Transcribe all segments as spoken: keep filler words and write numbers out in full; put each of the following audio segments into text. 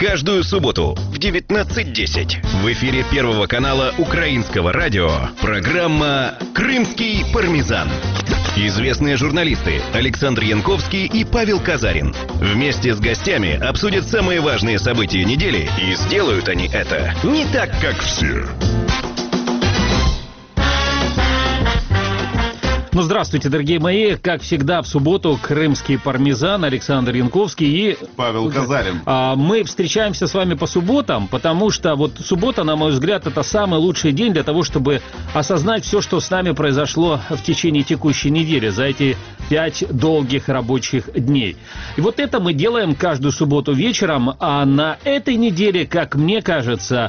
Каждую субботу в девятнадцать десять в эфире Первого канала Украинского радио программа «Крымский пармезан». Известные журналисты Александр Янковский и Павел Казарин вместе с гостями обсудят самые важные события недели, и сделают они это не так, как все. Ну, здравствуйте, дорогие мои. Как всегда, в субботу крымский пармезан, Александр Янковский и Павел Казарин. А, мы встречаемся с вами по субботам, потому что вот суббота, на мой взгляд, это самый лучший день для того, чтобы осознать все, что с нами произошло в течение текущей недели, за эти пять долгих рабочих дней. И вот это мы делаем каждую субботу вечером, а на этой неделе, как мне кажется,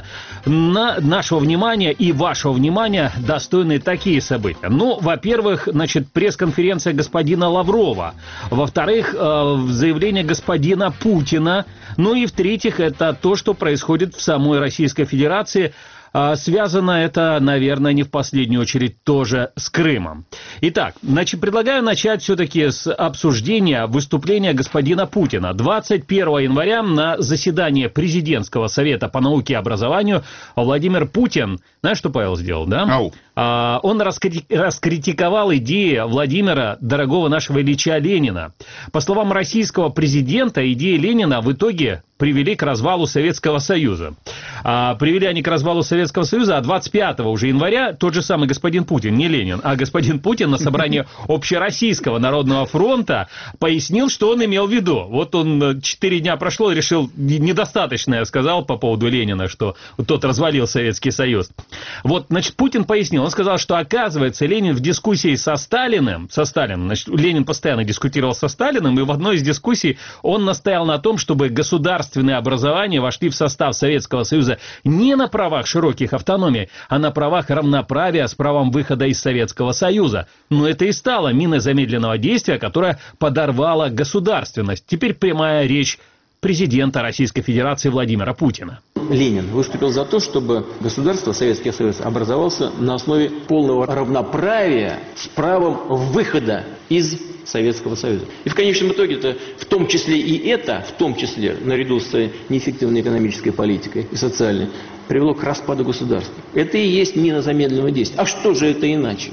на нашего внимания и вашего внимания достойны такие события. Ну, во-первых, значит, пресс-конференция господина Лаврова. Во-вторых, э, заявление господина Путина. Ну и в-третьих, это то, что происходит в самой Российской Федерации. А связано это, наверное, не в последнюю очередь тоже с Крымом. Итак, значит, предлагаю начать все-таки с обсуждения выступления господина Путина. двадцать первого января на заседании Президентского совета по науке и образованию Владимир Путин, знаешь, что Павел сделал, да? Ау. А, он раскри- раскритиковал идеи Владимира, дорогого нашего Ильича Ленина. По словам российского президента, идеи Ленина в итоге привели к развалу Советского Союза. А, привели они к развалу Советского Союза, а двадцать пятого уже января тот же самый господин Путин, не Ленин, а господин Путин на собрании Общероссийского народного фронта пояснил, что он имел в виду. Вот он четыре дня прошло и решил, недостаточно я сказал по поводу Ленина, что тот развалил Советский Союз. Вот, значит, Путин пояснил, он сказал, что, оказывается, Ленин в дискуссии со Сталиным, со Сталиным, значит, Ленин постоянно дискутировал со Сталиным, и в одной из дискуссий он настоял на том, чтобы государственные образования вошли в состав Советского Союза не на правах широких автономий, а на правах равноправия с правом выхода из Советского Союза. Но это и стало миной замедленного действия, которая подорвала государственность. Теперь прямая речь президента Российской Федерации Владимира Путина. Ленин выступил за то, чтобы государство, Советский Союз, образовался на основе полного равноправия с правом выхода из Советского Союза. И в конечном итоге это, в том числе и это, в том числе, наряду с неэффективной экономической политикой и социальной, привело к распаду государства. Это и есть мина замедленного действия. А что же это иначе?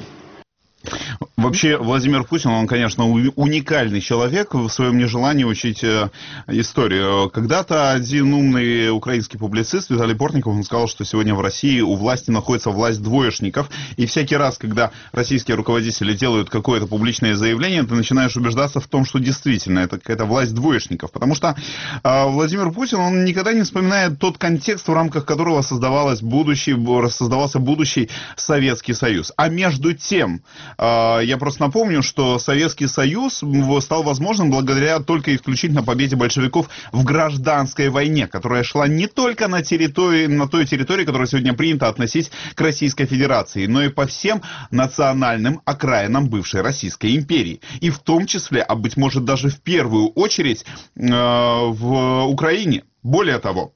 Вообще, Владимир Путин, он, конечно, уникальный человек в своем нежелании учить историю. Когда-то один умный украинский публицист Виталий Портников, он сказал, что сегодня в России у власти находится власть двоечников, и всякий раз, когда российские руководители делают какое-то публичное заявление, ты начинаешь убеждаться в том, что действительно это какая-то власть двоечников, потому что э, Владимир Путин, он никогда не вспоминает тот контекст, в рамках которого создавалось будущий, создавался будущий Советский Союз. А между тем, э, я просто напомню, что Советский Союз стал возможным благодаря только исключительно победе большевиков в гражданской войне, которая шла не только на территории, на той территории, которую сегодня принято относить к Российской Федерации, но и по всем национальным окраинам бывшей Российской империи. И в том числе, а быть может даже в первую очередь, э, в Украине. Более того,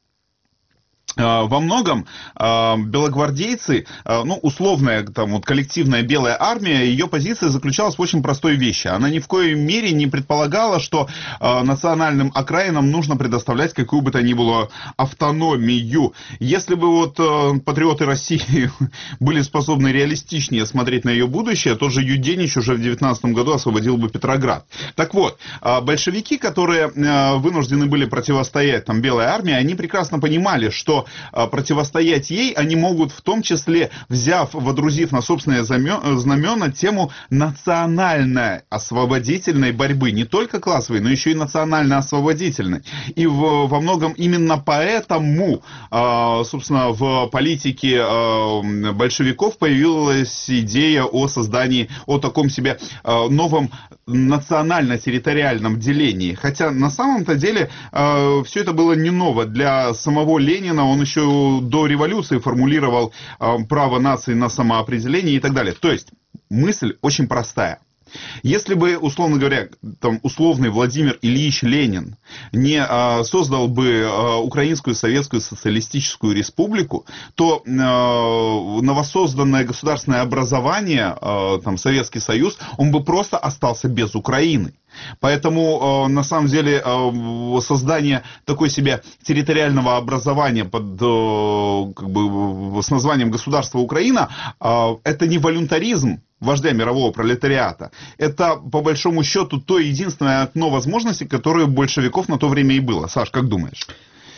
во многом э, белогвардейцы, э, ну, условная там, вот, коллективная белая армия, ее позиция заключалась в очень простой вещи. Она ни в коей мере не предполагала, что э, национальным окраинам нужно предоставлять какую бы то ни было автономию. Если бы вот э, патриоты России были способны реалистичнее смотреть на ее будущее, тот же Юденич уже в девятнадцатом году освободил бы Петроград. Так вот, э, большевики, которые э, вынуждены были противостоять там, белой армии, они прекрасно понимали, что противостоять ей они могут, в том числе взяв, водрузив на собственные знамена тему национальной освободительной борьбы. Не только классовой, но еще и национально-освободительной. И в, во многом именно поэтому, собственно, в политике большевиков появилась идея о создании, о таком себе новом национально-территориальном делении. Хотя на самом-то деле все это было не ново. Для самого Ленина он еще до революции формулировал э, право нации на самоопределение и так далее. То есть мысль очень простая. Если бы, условно говоря, там, условный Владимир Ильич Ленин не а, создал бы а, Украинскую Советскую Социалистическую Республику, то а, новосозданное государственное образование, а, там, Советский Союз, он бы просто остался без Украины. Поэтому, на самом деле, создание такой себе территориального образования под, как бы, с названием «Государство Украина» это не волюнтаризм вождя мирового пролетариата. Это, по большому счету, то единственное окно возможностей, которое у большевиков на то время и было. Саш, как думаешь?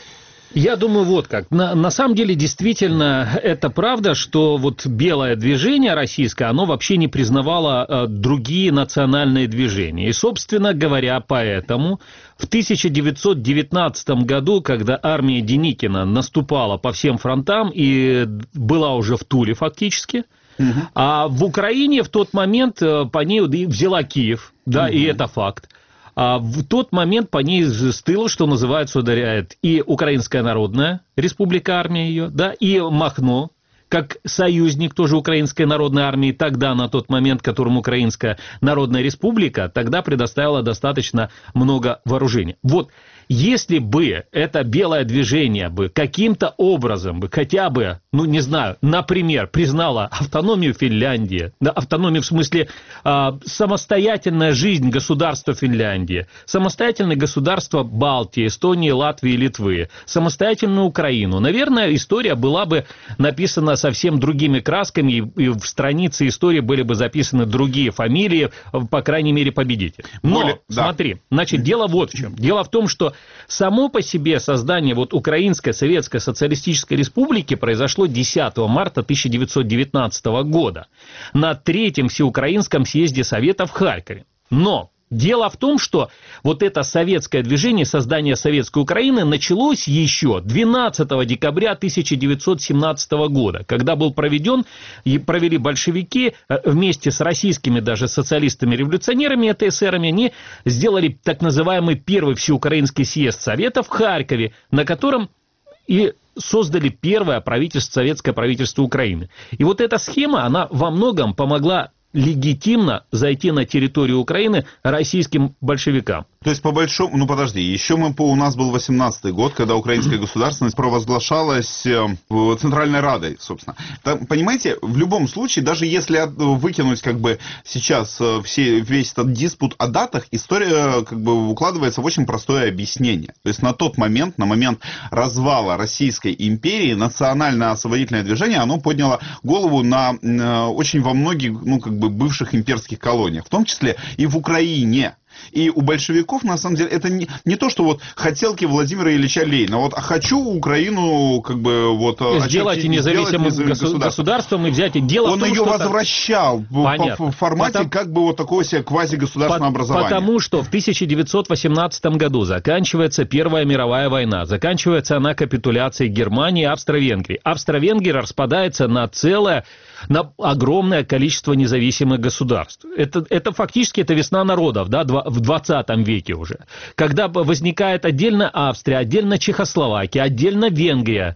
Я думаю, вот как. На, на самом деле, действительно, это правда, что вот белое движение российское, оно вообще не признавало э, другие национальные движения. И, собственно говоря, поэтому в тысяча девятьсот девятнадцатом году, когда армия Деникина наступала по всем фронтам и была уже в Туле фактически, угу. а в Украине в тот момент по ней взяла Киев, да, угу. и это факт. А в тот момент по ней с тыла, что называется, ударяет и Украинская Народная Республика, армия ее, да, и Махно, как союзник тоже Украинской Народной Армии, тогда, на тот момент, которому Украинская Народная Республика тогда предоставила достаточно много вооружения. Вот, если бы это белое движение бы каким-то образом бы хотя бы, ну не знаю, например, признало автономию Финляндии, да, автономию в смысле э, самостоятельная жизнь государства Финляндии, самостоятельное государство Балтии, Эстонии, Латвии, Литвы, самостоятельную Украину, наверное, история была бы написана совсем другими красками, и, и в странице истории были бы записаны другие фамилии, по крайней мере, победители. Но, Более, смотри, да. значит, дело вот в чем. Дело в том, что само по себе создание вот Украинской Советской Социалистической Республики произошло десятого марта тысяча девятьсот девятнадцатого года на третьем Всеукраинском съезде Совета в Харькове. Но дело в том, что вот это советское движение, создание Советской Украины началось еще двенадцатого декабря тысяча девятьсот семнадцатого года, когда был проведен, и провели большевики вместе с российскими даже социалистами-революционерами, это эсерами, они сделали так называемый первый Всеукраинский съезд Совета в Харькове, на котором и создали первое правительство, советское правительство Украины. И вот эта схема, она во многом помогла легитимно зайти на территорию Украины российским большевикам. То есть, по большому... Ну, подожди, еще мы, у нас был восемнадцатый год, когда украинская государственность провозглашалась Центральной Радой, собственно. Там, понимаете, в любом случае, даже если выкинуть как бы сейчас все, весь этот диспут о датах, история как бы укладывается в очень простое объяснение. То есть, на тот момент, на момент развала Российской империи, национальное освободительное движение, оно подняло голову на очень во многих, ну, как бы бывших имперских колониях, в том числе и в Украине. И у большевиков, на самом деле, это не, не то, что вот хотелки Владимира Ильича Ленина. Вот хочу Украину, как бы, вот... Сделать очертить, независимым сделать государством. государством и взять... И дело Он в том, ее возвращал Понятно. в формате Потому... как бы вот такого себе квазигосударственного По- образования. Потому что в тысяча девятьсот восемнадцатом году заканчивается Первая мировая война. Заканчивается она капитуляцией Германии и Австро-Венгрии. Австро-Венгрия распадается на целое, на огромное количество независимых государств. Это, это фактически это весна народов, да, в двадцатом веке уже. Когда возникает отдельно Австрия, отдельно Чехословакия, отдельно Венгрия,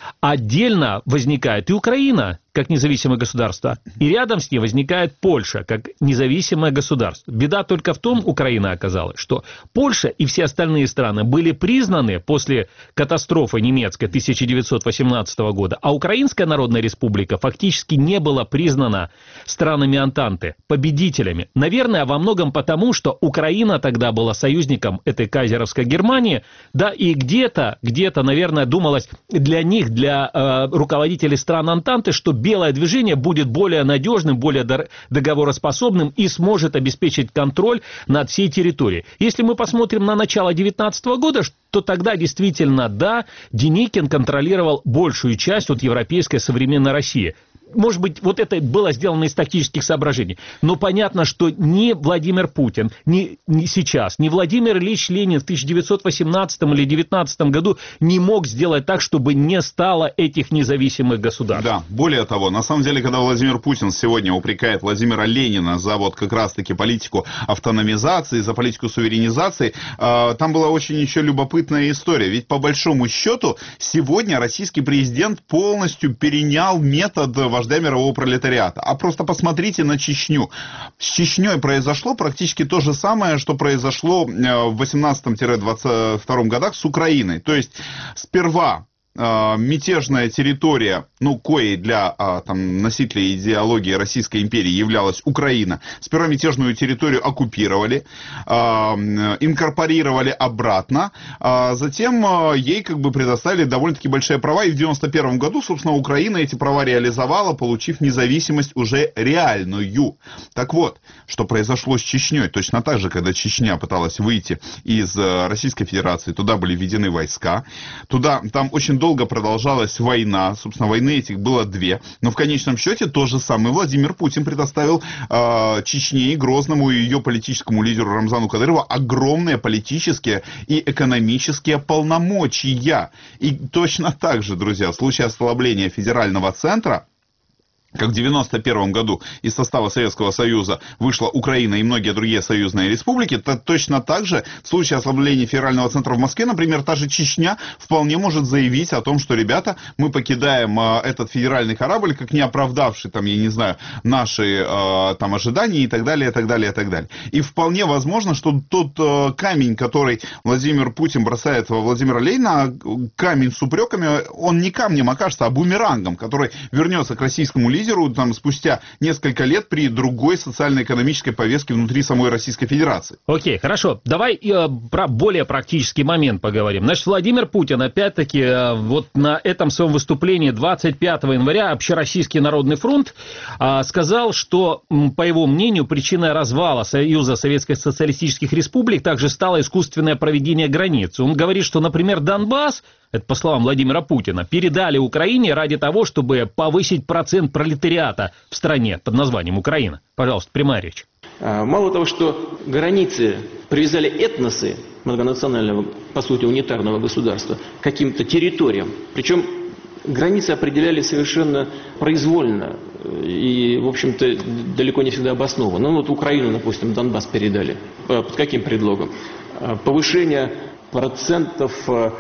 отдельно возникает и Украина, как независимое государство, и рядом с ней возникает Польша, как независимое государство. Беда только в том, Украина оказалась, что Польша и все остальные страны были признаны после катастрофы немецкой тысяча девятьсот восемнадцатого года, а Украинская Народная Республика фактически не была признана странами Антанты, победителями. Наверное, во многом потому, что Украина тогда была союзником этой кайзеровской Германии, да, и где-то, где-то, наверное, думалось для них, для э, руководителей стран Антанты, что белое движение будет более надежным, более договороспособным и сможет обеспечить контроль над всей территорией. Если мы посмотрим на начало девятнадцатого года, то тогда действительно, да, Деникин контролировал большую часть вот европейской современной России. Может быть, вот это было сделано из тактических соображений. Но понятно, что ни Владимир Путин, ни, ни сейчас, ни Владимир Ильич Ленин в тысяча девятьсот восемнадцатом или девятнадцатом году не мог сделать так, чтобы не стало этих независимых государств. Да, более того, на самом деле, когда Владимир Путин сегодня упрекает Владимира Ленина за вот как раз-таки политику автономизации, за политику суверенизации, э, там была очень еще любопытная история. Ведь по большому счету сегодня российский президент полностью перенял метод вождя мирового пролетариата. А просто посмотрите на Чечню. С Чечней произошло практически то же самое, что произошло в восемнадцатом — двадцать втором годах с Украиной. То есть сперва мятежная территория, ну, коей для а, там, носителей идеологии Российской империи являлась Украина. Сперва мятежную территорию оккупировали, а, инкорпорировали обратно, а затем а, ей как бы предоставили довольно-таки большие права, и в девяносто первом году, собственно, Украина эти права реализовала, получив независимость уже реальную. Так вот, что произошло с Чечней, точно так же, когда Чечня пыталась выйти из Российской Федерации, туда были введены войска, туда, там очень долго продолжалась война, собственно, войны этих было две, но в конечном счете то же самое Владимир Путин предоставил э, Чечне и Грозному и ее политическому лидеру Рамзану Кадырову огромные политические и экономические полномочия. И точно так же, друзья, в случае ослабления федерального центра, как в девяносто первом году из состава Советского Союза вышла Украина и многие другие союзные республики, то точно так же в случае ослабления федерального центра в Москве, например, та же Чечня вполне может заявить о том, что, ребята, мы покидаем а, этот федеральный корабль, как не оправдавший, там, я не знаю, наши а, там ожидания и так далее, и так далее, и так далее. И вполне возможно, что тот а, камень, который Владимир Путин бросает во Владимира Ленина, камень с упреками, он не камнем окажется, а бумерангом, который вернется к российскому лидеру там, спустя несколько лет при другой социально-экономической повестке внутри самой Российской Федерации. Окей, хорошо. Давай э, про более практический момент поговорим. Значит, Владимир Путин, опять-таки, э, вот на этом своем выступлении двадцать пятого января Общероссийский народный фронт э, сказал, что, по его мнению, причиной развала Союза Советских Социалистических Республик также стало искусственное проведение границ. Он говорит, что, например, Донбасс, это по словам Владимира Путина, передали Украине ради того, чтобы повысить процент пролетариата в стране под названием Украина. Пожалуйста, прямая речь. Мало того, что границы привязали этносы многонационального, по сути, унитарного государства к каким-то территориям, причем границы определяли совершенно произвольно и, в общем-то, далеко не всегда обоснованно. Ну, вот Украину, допустим, Донбасс передали. Под каким предлогом? Повышение процентов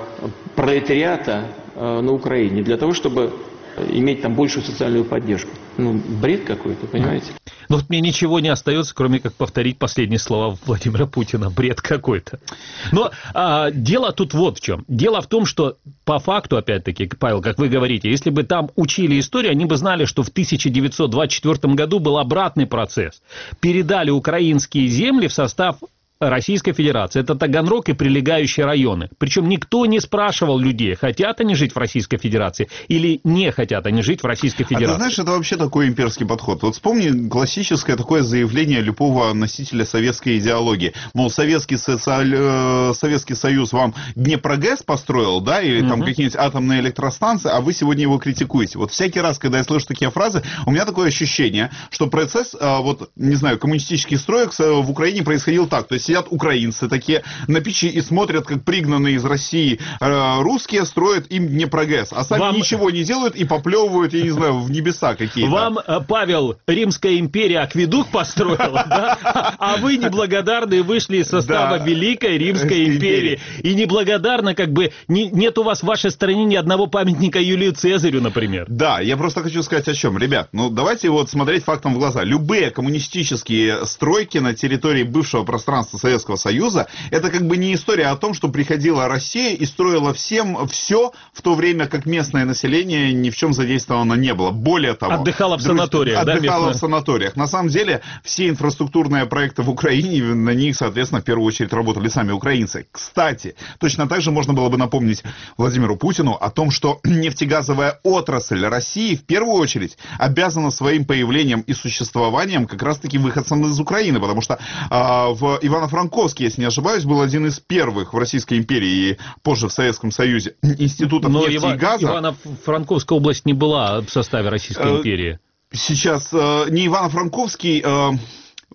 пролетариата на Украине для того, чтобы иметь там большую социальную поддержку. Ну, бред какой-то, понимаете? Ну, вот мне ничего не остается, кроме как повторить последние слова Владимира Путина. Бред какой-то. Но а, дело тут вот в чем. Дело в том, что по факту, опять-таки, Павел, как вы говорите, если бы там учили историю, они бы знали, что в тысяча девятьсот двадцать четвёртом году был обратный процесс. Передали украинские земли в состав Российской Федерации. Это Таганрог и прилегающие районы. Причем никто не спрашивал людей, хотят они жить в Российской Федерации или не хотят они жить в Российской Федерации. А ты знаешь, это вообще такой имперский подход. Вот вспомни классическое такое заявление любого носителя советской идеологии. Мол, Советский, социаль... Советский Союз вам Днепрогэс построил, да, или там угу. какие-нибудь атомные электростанции, а вы сегодня его критикуете. Вот всякий раз, когда я слышу такие фразы, у меня такое ощущение, что процесс, вот, не знаю, коммунистических строек в Украине происходил так. То есть сидят украинцы такие на печи и смотрят, как пригнанные из России э, русские строят им Днепрогэс, а сами Вам... ничего не делают и поплевывают, я не знаю, в небеса какие-то. Вам, Павел, Римская империя акведук построила, да? А вы неблагодарные вышли из состава Великой Римской империи. И неблагодарно, как бы, нет у вас в вашей стране ни одного памятника Юлию Цезарю, например. Да, я просто хочу сказать о чем. Ребят, ну давайте вот смотреть фактам в глаза. Любые коммунистические стройки на территории бывшего пространства Советского Союза, это как бы не история о том, что приходила Россия и строила всем все, в то время как местное население ни в чем задействовано не было. Более того... Отдыхало в санаториях, да? Отдыхало в санаториях. На самом деле, все инфраструктурные проекты в Украине, на них, соответственно, в первую очередь работали сами украинцы. Кстати, точно так же можно было бы напомнить Владимиру Путину о том, что нефтегазовая отрасль России в первую очередь обязана своим появлением и существованием как раз-таки выходцам из Украины, потому что а, в Ивано-Франковске, если не ошибаюсь, был один из первых в Российской империи и позже в Советском Союзе институтов Но нефти Ива... и газа. Ивано-Франковская область не была в составе Российской империи. Сейчас не Ивано-Франковский...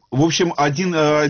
В общем, один,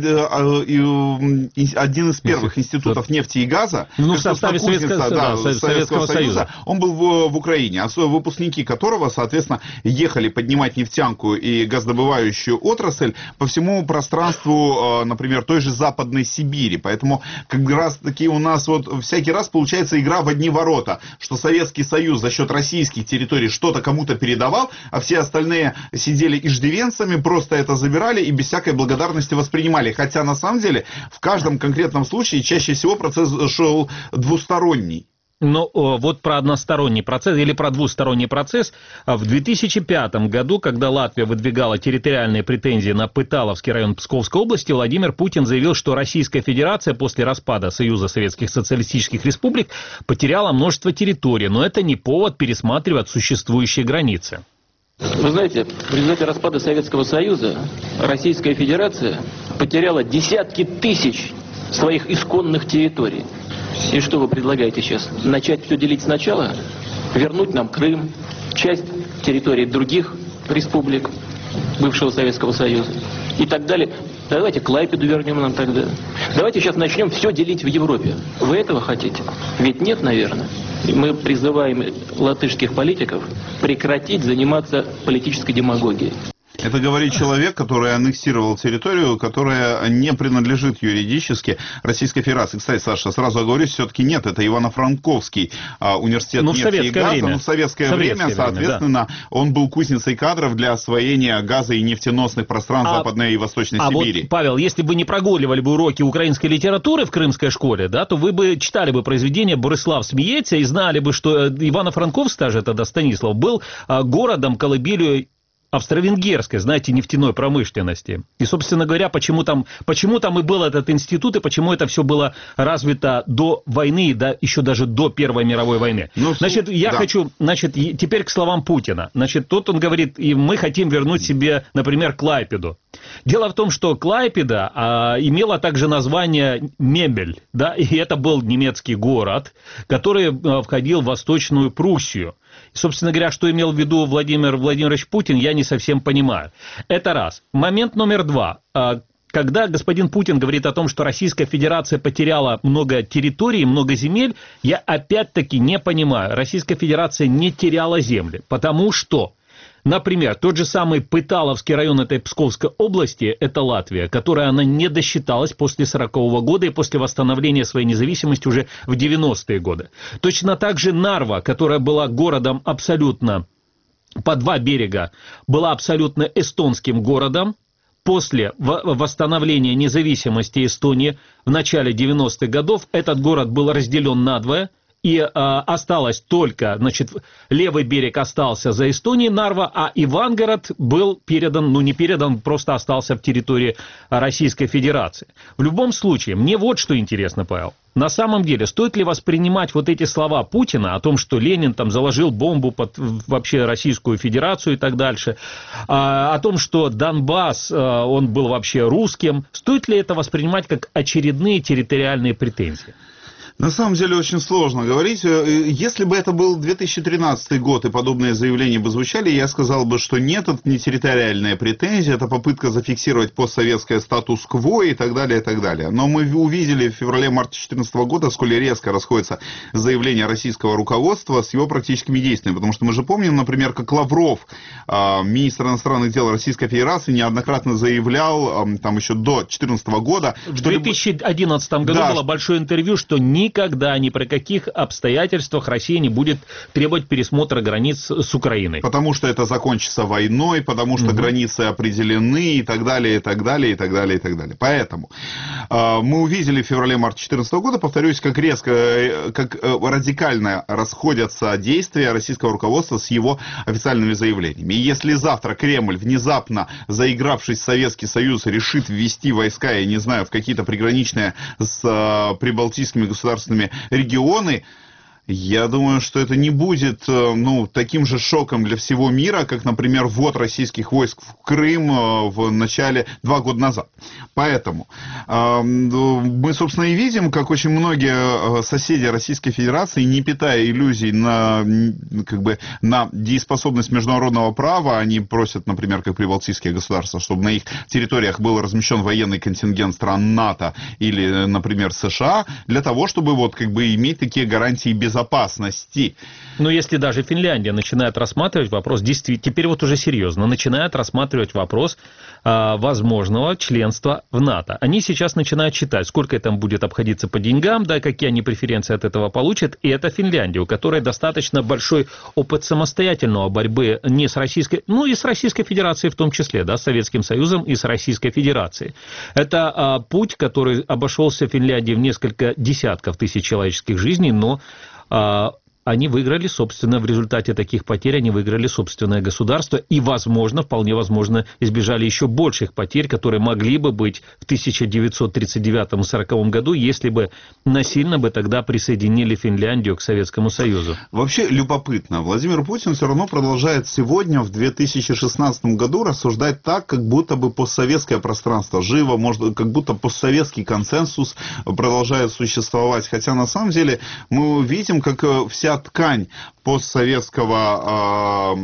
один из первых институтов нефти и газа, ну, в составе Советского, да, да, Советского Союза, он был в, в Украине, а выпускники которого, соответственно, ехали поднимать нефтянку и газодобывающую отрасль по всему пространству, например, той же Западной Сибири. Поэтому как раз таки у нас вот всякий раз получается игра в одни ворота, что Советский Союз за счет российских территорий что-то кому-то передавал, а все остальные сидели иждивенцами, просто это забирали и без всякой благодарности воспринимали. Хотя на самом деле в каждом конкретном случае чаще всего процесс шел двусторонний. Ну, вот про односторонний процесс или про двусторонний процесс. В две тысячи пятом году, когда Латвия выдвигала территориальные претензии на Пыталовский район Псковской области, Владимир Путин заявил, что Российская Федерация после распада Союза Советских Социалистических Республик потеряла множество территорий, но это не повод пересматривать существующие границы. Вы знаете, в результате распада Советского Союза Российская Федерация потеряла десятки тысяч своих исконных территорий. И что вы предлагаете сейчас? Начать все делить сначала? Вернуть нам Крым, часть территорий других республик бывшего Советского Союза и так далее. Давайте Клайпеду вернем нам тогда. Давайте сейчас начнем все делить в Европе. Вы этого хотите? Ведь нет, наверное. Мы призываем латышских политиков прекратить заниматься политической демагогией. Это говорит человек, который аннексировал территорию, которая не принадлежит юридически Российской Федерации. Кстати, Саша, сразу оговорюсь, все-таки нет, это Ивано-Франковский а, университет ну, нефти и газа. Время. Ну, в советское, советское время, время, соответственно, да. Он был кузницей кадров для освоения газа и нефтеносных пространств а, Западной и Восточной а Сибири. Вот, Павел, если бы не прогуливали бы уроки украинской литературы в крымской школе, да, то вы бы читали бы произведение «Борислав смеется» и знали бы, что Ивано-Франковск, даже тогда Станислав, был а, городом, колыбелью австро-венгерской, знаете, нефтяной промышленности. И, собственно говоря, почему там, почему там и был этот институт, и почему это все было развито до войны, да, еще даже до Первой мировой войны. Ну, значит, я да. хочу, значит, теперь к словам Путина. Значит, тут он говорит, и мы хотим вернуть себе, например, Клайпеду. Дело в том, что Клайпеда а, имела также название Мемель, да, и это был немецкий город, который а, входил в Восточную Пруссию. И, собственно говоря, что имел в виду Владимир Владимирович Путин, я не совсем понимаю. Это раз. Момент номер два. Когда господин Путин говорит о том, что Российская Федерация потеряла много территорий, много земель, я опять-таки не понимаю. Российская Федерация не теряла земли, потому что, например, тот же самый Пыталовский район этой Псковской области, это Латвия, которая она не досчиталась после сорокового года и после восстановления своей независимости уже в девяностые годы. Точно так же Нарва, которая была городом абсолютно по два берега, была абсолютно эстонским городом. После восстановления независимости Эстонии в начале девяностых годов этот город был разделен надвое. И э, осталось только, значит, левый берег остался за Эстонией, Нарва, а Ивангород был передан, ну не передан, просто остался в территории Российской Федерации. В любом случае, мне вот что интересно, Павел. На самом деле, стоит ли воспринимать вот эти слова Путина о том, что Ленин там заложил бомбу под вообще Российскую Федерацию и так дальше, а, о том, что Донбасс, а, он был вообще русским, стоит ли это воспринимать как очередные территориальные претензии? На самом деле очень сложно говорить. Если бы это был две тысячи тринадцатый год и подобные заявления бы звучали, я сказал бы, что нет, это не территориальная претензия, это попытка зафиксировать постсоветское статус-кво и так далее, и так далее. Но мы увидели в феврале-марте две тысячи четырнадцатого года, сколь резко расходятся заявления российского руководства с его практическими действиями. Потому что мы же помним, например, как Лавров, министр иностранных дел Российской Федерации, неоднократно заявлял, там еще до две тысячи четырнадцатого года... В две тысячи одиннадцатом году да, было большое интервью, что не Никогда, ни при каких обстоятельствах Россия не будет требовать пересмотра границ с Украиной. Потому что это закончится войной, потому что угу. границы определены и так далее, и так далее, и так далее, и так далее. Поэтому э, мы увидели в феврале-марте две тысячи четырнадцатого года, повторюсь, как резко, как э, радикально расходятся действия российского руководства с его официальными заявлениями. И если завтра Кремль, внезапно заигравшись в Советский Союз, решит ввести войска, я не знаю, в какие-то приграничные с э, прибалтийскими государствами регионы, Я думаю, что это не будет, ну, таким же шоком для всего мира, как, например, ввод российских войск в Крым в начале, два года назад. Поэтому э, мы, собственно, и видим, как очень многие соседи Российской Федерации, не питая иллюзий на, как бы, на дееспособность международного права, они просят, например, как прибалтийские государства, чтобы на их территориях был размещен военный контингент стран НАТО или, например, США, для того, чтобы вот, как бы, иметь такие гарантии безопасности. безопасности. Но если даже Финляндия начинает рассматривать вопрос, действительно, теперь вот уже серьезно, начинает рассматривать вопрос а, возможного членства в НАТО. Они сейчас начинают считать, сколько это будет обходиться по деньгам, да, какие они преференции от этого получат. И это Финляндия, у которой достаточно большой опыт самостоятельного борьбы не с Российской, ну и с Российской Федерацией в том числе, да, с Советским Союзом и с Российской Федерацией. Это а, путь, который обошелся Финляндии в несколько десятков тысяч человеческих жизней, но они выиграли, собственно, в результате таких потерь, они выиграли собственное государство и, возможно, вполне возможно, избежали еще больших потерь, которые могли бы быть в тысяча девятьсот тридцать девятом — сороковом году, если бы насильно бы тогда присоединили Финляндию к Советскому Союзу. Вообще любопытно. Владимир Путин все равно продолжает сегодня, в две тысячи шестнадцатом году, рассуждать так, как будто бы постсоветское пространство живо, может, как будто постсоветский консенсус продолжает существовать. Хотя, на самом деле, мы видим, как вся ткань постсоветского,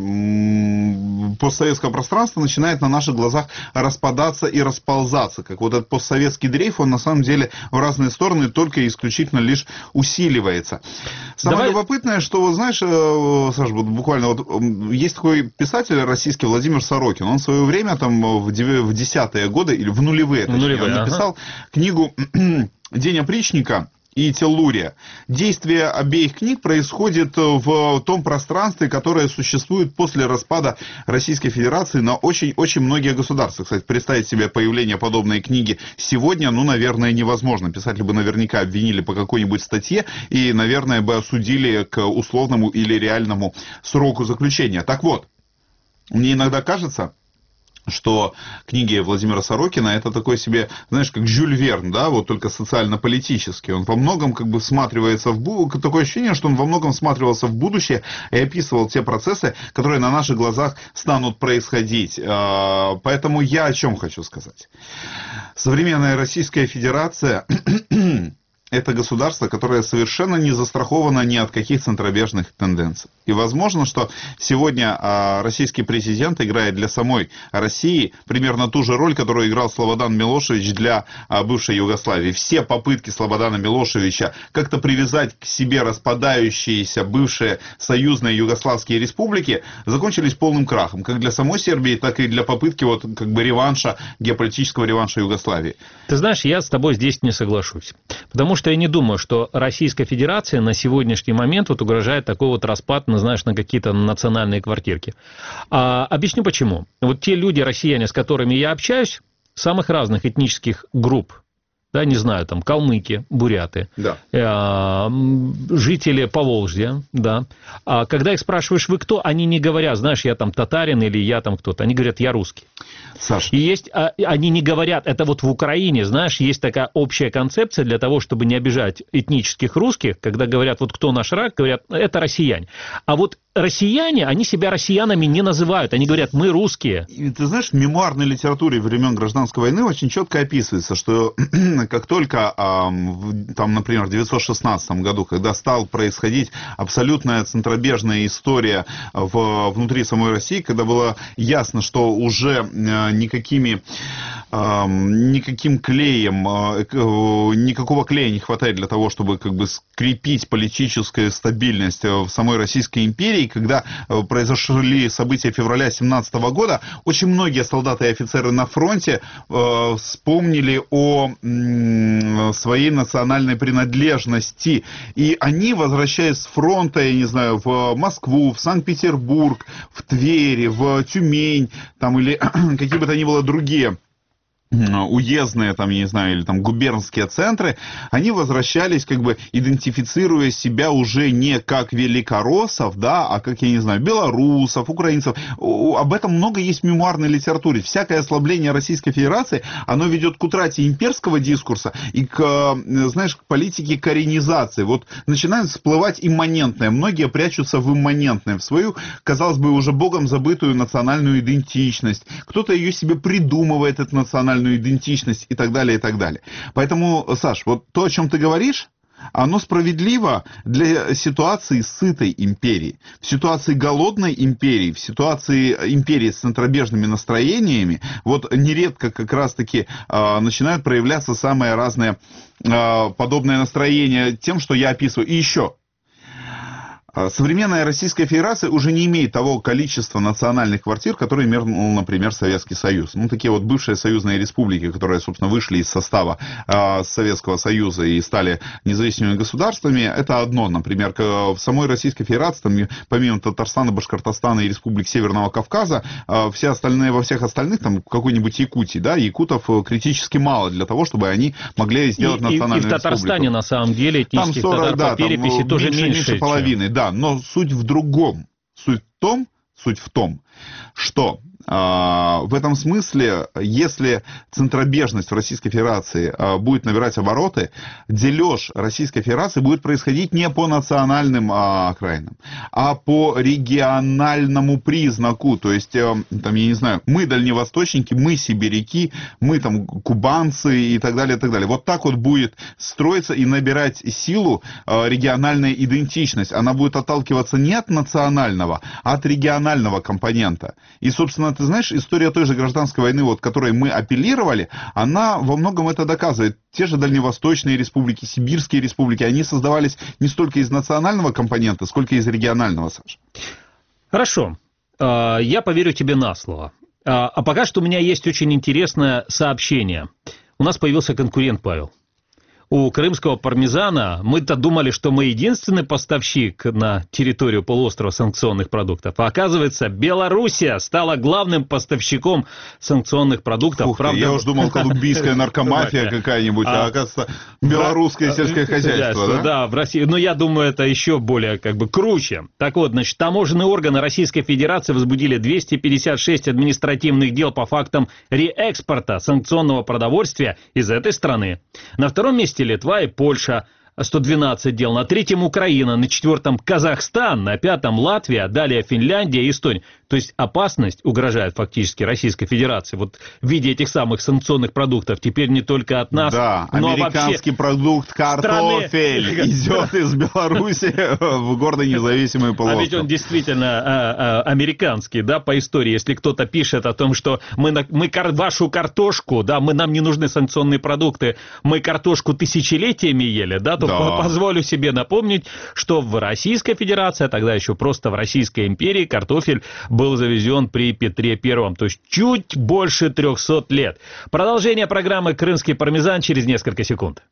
э, постсоветского пространства начинает на наших глазах распадаться и расползаться. Как вот этот постсоветский дрейф, он на самом деле в разные стороны только и исключительно лишь усиливается. Самое Давай... любопытное, что, вот знаешь, э, Саша, вот буквально вот есть такой писатель российский Владимир Сорокин. Он в свое время, там, в десятые годы, или в нулевые, точнее, нулевые, он написал ага. книгу «День опричника» и Теллурия. Действие обеих книг происходит в том пространстве, которое существует после распада Российской Федерации на очень-очень многие государства. Кстати, представить себе появление подобной книги сегодня, ну, наверное, невозможно. Писатели бы наверняка обвинили по какой-нибудь статье и, наверное, бы осудили к условному или реальному сроку заключения. Так вот, мне иногда кажется, что книги Владимира Сорокина это такой себе, знаешь, как Жюль Верн, да, вот только социально-политический. Он во многом как бы всматривается в будущее, такое ощущение, что он во многом всматривался в будущее и описывал те процессы, которые на наших глазах станут происходить. Поэтому я о чем хочу сказать. Современная Российская Федерация это государство, которое совершенно не застраховано ни от каких центробежных тенденций. И возможно, что сегодня а, российский президент играет для самой России примерно ту же роль, которую играл Слободан Милошевич для а, бывшей Югославии. Все попытки Слободана Милошевича как-то привязать к себе распадающиеся бывшие союзные югославские республики закончились полным крахом. Как для самой Сербии, так и для попытки вот, как бы реванша, геополитического реванша Югославии. Ты знаешь, я с тобой здесь не соглашусь. Потому что я не думаю, что Российская Федерация на сегодняшний момент вот угрожает такой вот распад, ну, знаешь, на какие-то национальные квартирки. А, объясню почему. Вот те люди, россияне, с которыми я общаюсь, самых разных этнических групп, да, не знаю, там, калмыки, буряты, да. э, жители Поволжья, да. А когда их спрашиваешь, вы кто, они не говорят, знаешь, я там татарин или я там кто-то, они говорят, я русский. Саша. И есть, а, они не говорят, это вот в Украине, знаешь, есть такая общая концепция для того, чтобы не обижать этнических русских, когда говорят, вот кто наш враг, говорят, это россияне. А вот россияне, они себя россиянами не называют, они говорят, мы русские. И, ты знаешь, в мемуарной литературе времен Гражданской войны очень четко описывается, что как только, там, например, в девятьсот шестнадцатом году, когда стала происходить абсолютная центробежная история в, внутри самой России, когда было ясно, что уже никакими, никаким клеем, никакого клея не хватает для того, чтобы как бы скрепить политическую стабильность в самой Российской империи, когда произошли события февраля семнадцатого года, очень многие солдаты и офицеры на фронте вспомнили о своей национальной принадлежности. И они, возвращаясь с фронта, я не знаю, в Москву, в Санкт-Петербург, в Тверь, в Тюмень, там, или какие бы то ни было другие уездные, там, я не знаю, или там губернские центры, они возвращались, как бы идентифицируя себя уже не как великороссов, да, а как, я не знаю, белорусов, украинцев. Об этом много есть в мемуарной литературе. Всякое ослабление Российской Федерации, оно ведет к утрате имперского дискурса и к, знаешь, к политике коренизации. Вот начинают всплывать имманентное. Многие прячутся в имманентное, в свою, казалось бы, уже богом забытую национальную идентичность. Кто-то ее себе придумывает, эту национальную идентичность и так далее, и так далее. Поэтому, Саш, вот то, о чем ты говоришь, оно справедливо для ситуации сытой империи. В ситуации голодной империи, в ситуации империи с центробежными настроениями, вот нередко как раз-таки э, начинают проявляться самые разные э, подобные настроения тем, что я описываю. И еще. Современная Российская Федерация уже не имеет того количества национальных квартир, которые имел, например, Советский Союз. Ну, такие вот бывшие союзные республики, которые, собственно, вышли из состава э, Советского Союза и стали независимыми государствами, это одно. Например, в самой Российской Федерации, там, помимо Татарстана, Башкортостана и республик Северного Кавказа, э, все остальные, во всех остальных, там, какой-нибудь Якутии, да, якутов критически мало для того, чтобы они могли сделать и, национальную республику. И в Татарстане, республику. На самом деле, этнических там сорок, татар да, по переписи там, тоже меньше, меньше, меньше половины, чем... да, но суть в другом. Суть в том, суть в том, что э, в этом смысле, если центробежность в Российской Федерации э, будет набирать обороты, дележ Российской Федерации будет происходить не по национальным э, окраинам, а по региональному признаку. То есть, э, там, я не знаю, мы дальневосточники, мы сибиряки, мы там кубанцы и так далее, и так далее. Вот так вот будет строиться и набирать силу э, региональная идентичность. Она будет отталкиваться не от национального, а от регионального компонента. И, собственно, ты знаешь, история той же гражданской войны, вот, к которой мы апеллировали, она во многом это доказывает. Те же дальневосточные республики, сибирские республики, они создавались не столько из национального компонента, сколько из регионального, Саша. Хорошо. Я поверю тебе на слово. А пока что у меня есть очень интересное сообщение. У нас появился конкурент, Павел. У крымского пармезана мы-то думали, что мы единственный поставщик на территорию полуострова санкционных продуктов. А оказывается, Белоруссия стала главным поставщиком санкционных продуктов. Ух Правда... ты, я уж думал, колумбийская наркомафия какая-нибудь, а оказывается, белорусское сельское хозяйство, да? Да, в России. Но я думаю, это еще более как бы круче. Так вот, значит, таможенные органы Российской Федерации возбудили двести пятьдесят шесть административных дел по фактам реэкспорта санкционного продовольствия из этой страны. На втором месте Литва и Польша, сто двенадцать дел, на третьем Украина, на четвертом Казахстан, на пятом Латвия, далее Финляндия и Эстония. То есть опасность угрожает фактически Российской Федерации. Вот в виде этих самых санкционных продуктов теперь не только от нас, да, но американский продукт картофель страны... идет из Беларуси в гордо независимый полуостров. А ведь он действительно а, а, американский, да, по истории. Если кто-то пишет о том, что мы, мы кар... вашу картошку, да, мы, нам не нужны санкционные продукты, мы картошку тысячелетиями ели, да, то да. позволю себе напомнить, что в Российской Федерации, а тогда еще просто в Российской империи, картофель был завезен при Петре Первом, то есть чуть больше трехсот лет. Продолжение программы «Крымский пармезан» через несколько секунд.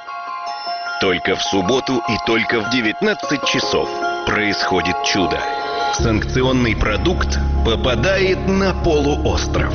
Только в субботу и только в девятнадцать часов происходит чудо. Санкционный продукт попадает на полуостров.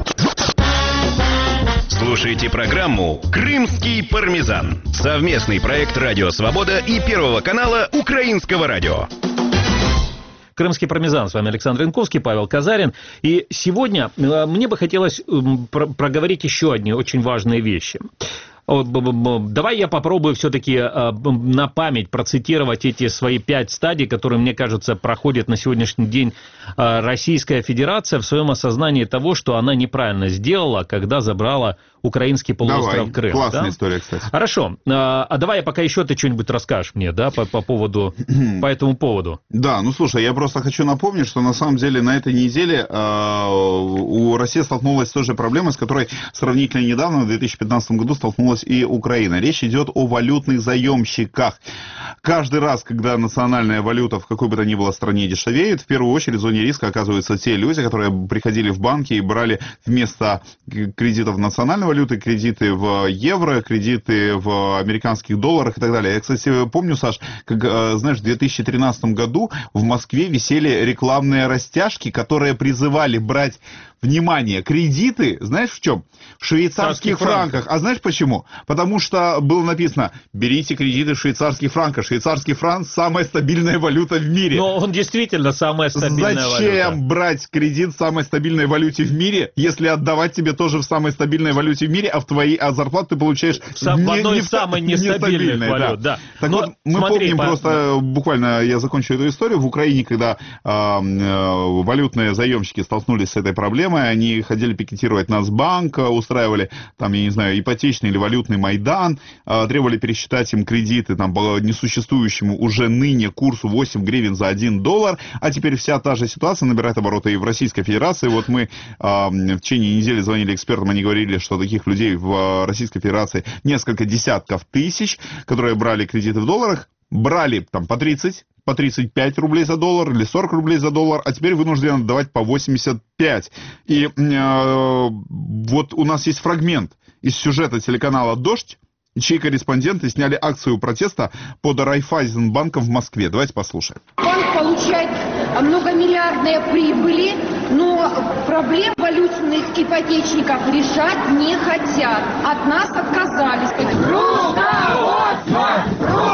Слушайте программу «Крымский пармезан». Совместный проект «Радио Свобода» и Первого канала Украинского радио. Крымский пармезан. С вами Александр Янковский, Павел Казарин. И сегодня мне бы хотелось проговорить еще одни очень важные вещи. Давай я попробую все-таки на память процитировать эти свои пять стадий, которые, мне кажется, проходит на сегодняшний день Российская Федерация в своем осознании того, что она неправильно сделала, когда забрала украинский полуостров давай. Крым. Классная да? история, кстати. Хорошо. А давай я пока еще ты что-нибудь расскажешь мне, да, по, по поводу, по этому поводу. Да, ну слушай, я просто хочу напомнить, что на самом деле на этой неделе э, у России столкнулась с той же проблемой, с которой сравнительно недавно, в две тысячи пятнадцатом году, столкнулась и Украина. Речь идет о валютных заемщиках. Каждый раз, когда национальная валюта в какой бы то ни было стране дешевеет, в первую очередь в зоне риска оказываются те люди, которые приходили в банки и брали вместо кредитов национальной валюты кредиты в евро, кредиты в американских долларах и так далее. Я, кстати, помню, Саш, как, знаешь, в две тысячи тринадцатом году в Москве висели рекламные растяжки, которые призывали брать внимание, кредиты, знаешь в чем? В швейцарских франках. А знаешь почему? Потому что было написано, берите кредиты в швейцарских франках. Швейцарский франк – самая стабильная валюта в мире. Но он действительно самая стабильная Зачем валюта. Зачем брать кредит в самой стабильной валюте в мире, если отдавать тебе тоже в самой стабильной валюте в мире, а в твоей а зарплату ты получаешь Сам, не, в одной не, из самых нестабильных валют, да. да. Так Но вот, мы смотри, помним по... просто, буквально я закончу эту историю, в Украине, когда э, э, валютные заемщики столкнулись с этой проблемой, они ходили пикетировать Нацбанк, устраивали, там, я не знаю, ипотечный или валютный Майдан, э, требовали пересчитать им кредиты там, по несуществующему уже ныне курсу восемь гривен за один доллар, а теперь вся та же ситуация набирает обороты и в Российской Федерации. Вот мы э, в течение недели звонили экспертам, они говорили, что таких людей в Российской Федерации несколько десятков тысяч, которые брали кредиты в долларах, брали там по тридцать, по тридцать пять рублей за доллар или сорок рублей за доллар, а теперь вынуждены давать по восемьдесят пять. И э, вот у нас есть фрагмент из сюжета телеканала «Дождь», чьи корреспонденты сняли акцию протеста под Райффайзенбанком в Москве. Давайте послушаем. Банк получает многомиллиардные прибыли, но проблем валютных ипотечников решать не хотят. От нас отказались. Руководство!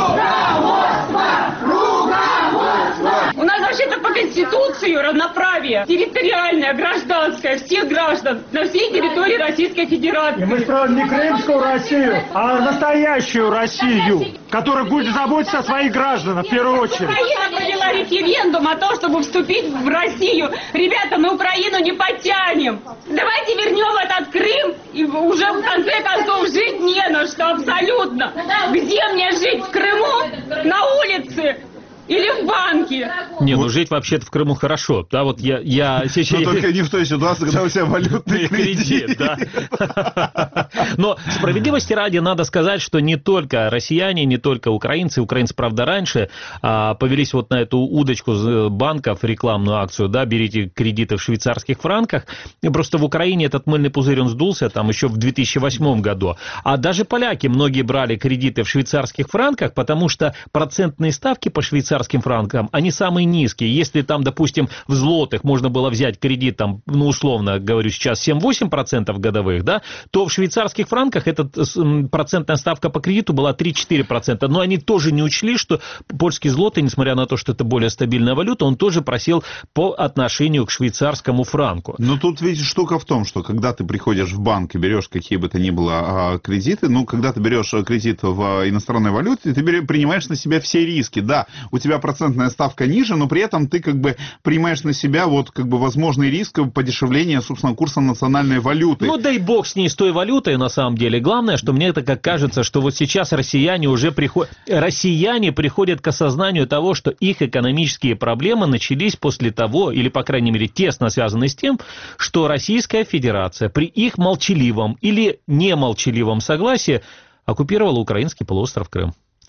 Руководство! Руководство! У нас вообще-то по Конституции равноправие территориальное, гражданское, всех граждан на всей территории Российской Федерации. И мы строим не крымскую Россию, а настоящую Россию, которая будет заботиться о своих гражданах в первую очередь. Украина провела референдум о том, чтобы вступить в Россию. Ребята, мы Украину не потянем. Давайте вернем этот Крым, и уже в конце концов жить не на что абсолютно. Где мне жить? В Крыму? На улице? Или в банке? Не, ну жить вообще-то в Крыму хорошо. Да, вот я, я сейчас... Но только не в той ситуации, когда у тебя валютный кредит. Да. Но справедливости ради надо сказать, что не только россияне, не только украинцы, украинцы, правда, раньше а, повелись вот на эту удочку банков, рекламную акцию, да, берите кредиты в швейцарских франках. И просто в Украине этот мыльный пузырь, он сдулся там еще в две тысячи восьмом году. А даже поляки многие брали кредиты в швейцарских франках, потому что процентные ставки по швейцарским франкам, они самые низкие. Если там, допустим, в злотых можно было взять кредит, там, ну, условно говорю сейчас, семь-восемь процентов годовых, да, то в швейцарских франках эта процентная ставка по кредиту была три-четыре процента. Но они тоже не учли, что польский злотый, несмотря на то, что это более стабильная валюта, он тоже просел по отношению к швейцарскому франку. Но тут ведь штука в том, что когда ты приходишь в банк и берешь какие бы то ни было кредиты, ну, когда ты берешь кредит в иностранной валюте, ты принимаешь на себя все риски. Да, у тебя процентная ставка ниже, но при этом ты как бы принимаешь на себя вот как бы возможный риск подешевления, собственно, курса национальной валюты. Ну, дай бог с ней, с той валютой, на самом деле. Главное, что мне это как кажется, что вот сейчас россияне уже приходят, россияне приходят к осознанию того, что их экономические проблемы начались после того, или, по крайней мере, тесно связаны с тем, что Российская Федерация при их молчаливом или немолчаливом согласии оккупировала украинский полуостров Крым.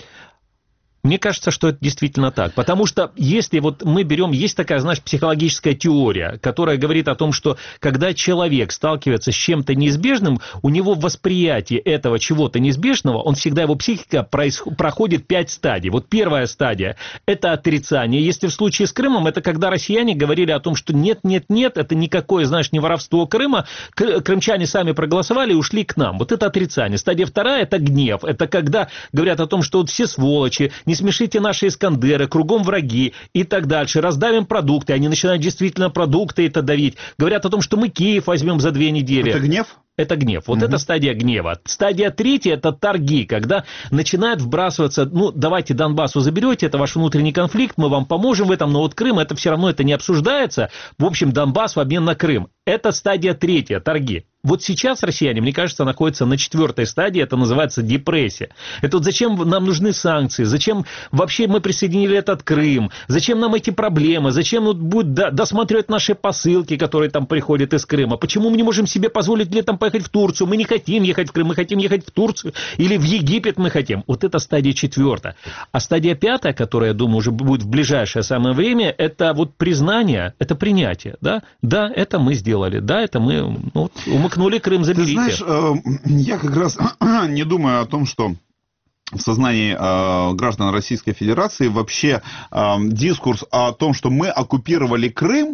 Мне кажется, что это действительно так, потому что если вот мы берем, есть такая, знаешь, психологическая теория, которая говорит о том, что когда человек сталкивается с чем-то неизбежным, у него восприятие этого чего-то неизбежного, он всегда, его психика происход, проходит пять стадий. Вот первая стадия – это отрицание. Если в случае с Крымом, это когда россияне говорили о том, что нет, нет, нет, это никакое, знаешь, не воровство Крыма, крымчане сами проголосовали и ушли к нам. Вот это отрицание. Стадия вторая – это гнев. Это когда говорят о том, что вот все сволочи, не смешите наши Искандеры, кругом враги и так дальше, раздавим продукты, они начинают действительно продукты это давить, говорят о том, что мы Киев возьмем за две недели. Это гнев? Это гнев. Вот угу. Это стадия гнева. Стадия третья – это торги, когда начинают вбрасываться, ну, давайте Донбассу заберете, это ваш внутренний конфликт, мы вам поможем в этом, но вот Крым, это все равно это не обсуждается. В общем, Донбасс в обмен на Крым. Это стадия третья, торги. Вот сейчас россияне, мне кажется, находятся на четвертой стадии, это называется депрессия. Это вот зачем нам нужны санкции, зачем вообще мы присоединили этот Крым, зачем нам эти проблемы, зачем вот будет досматривать наши посылки, которые там приходят из Крыма, почему мы не можем себе позволить летом поехать в Турцию, мы не хотим ехать в Крым, мы хотим ехать в Турцию, или в Египет мы хотим. Вот это стадия четвертая. А стадия пятая, которая, я думаю, уже будет в ближайшее самое время, это вот признание, это принятие. Да, да, это мы сделали, да, это мы ну, умыкнули Крым, заберите. Ты знаешь, я как раз не думаю о том, что в сознании э, граждан Российской Федерации вообще э, дискурс о том, что мы оккупировали Крым,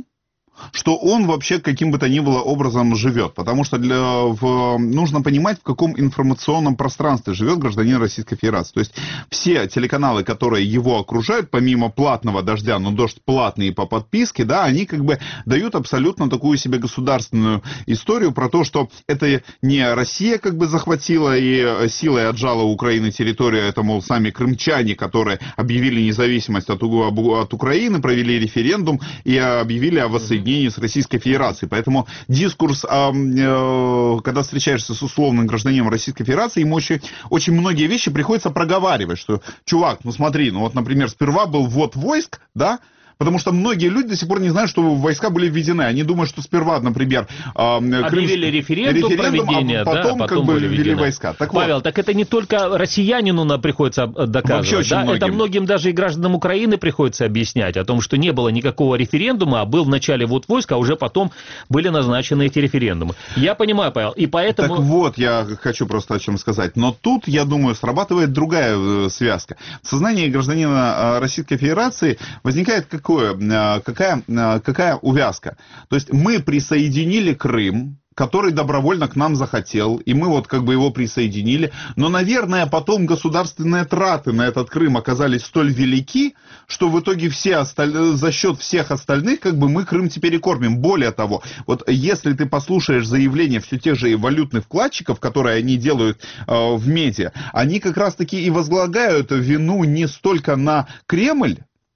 что он вообще каким бы то ни было образом живет. Потому что для, в, нужно понимать, в каком информационном пространстве живет гражданин Российской Федерации. То есть все телеканалы, которые его окружают, помимо платного «Дождя», но «Дождь» платные по подписке, да, они как бы дают абсолютно такую себе государственную историю про то, что это не Россия как бы захватила и силой отжала у Украины территорию, это, мол, сами крымчане, которые объявили независимость от, от Украины, провели референдум и объявили о воссоединении с Российской Федерацией. Поэтому дискурс, когда встречаешься с условным гражданином Российской Федерации, ему очень, очень многие вещи приходится проговаривать, что, чувак, ну смотри, ну вот, например, сперва был ввод войск, да, потому что многие люди до сих пор не знают, что войска были введены. Они думают, что сперва, например, объявили референдум, референдум проведения, а потом, да, потом как бы были ввели войска. Так Павел, вот. так это не только россиянину нам приходится доказывать, да? многим. Это многим даже и гражданам Украины приходится объяснять о том, что не было никакого референдума, а был вначале вот войск, а уже потом были назначены эти референдумы. Я понимаю, Павел, и поэтому... Так вот, я хочу просто о чем сказать. Но тут, я думаю, срабатывает другая связка. В сознании гражданина Российской Федерации возникает какое... Какая, какая увязка? То есть мы присоединили Крым, который добровольно к нам захотел, и мы вот как бы его присоединили, но, наверное, потом государственные траты на этот Крым оказались столь велики, что в итоге все осталь... за счет всех остальных как бы мы Крым теперь и кормим. Более того, вот если ты послушаешь заявления все тех же валютных вкладчиков, которые они делают э, в медиа, они как раз-таки и возлагают вину не столько на Кремль,